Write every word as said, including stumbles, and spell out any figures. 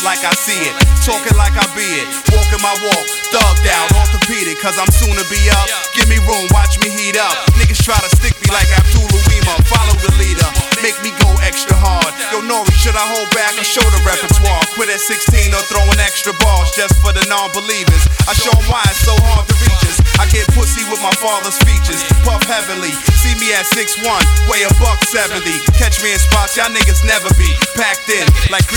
like I see it, talking like I be it, walking my walk, thugged out, orthopedic, cause I'm soon to be up. Give me room, watch me heat up. Niggas try to stick me like Abdul Uwima, follow the leader, make me go extra hard. Yo, Nori, should I hold back or show the repertoire? Quit at sixteen or throwing extra balls just for the non-believers. I show them why it's so hard to reach us. I get pussy with my father's features, puff heavily. See me at six one, weigh a buck seventy. Catch me in spots y'all niggas never be packed in like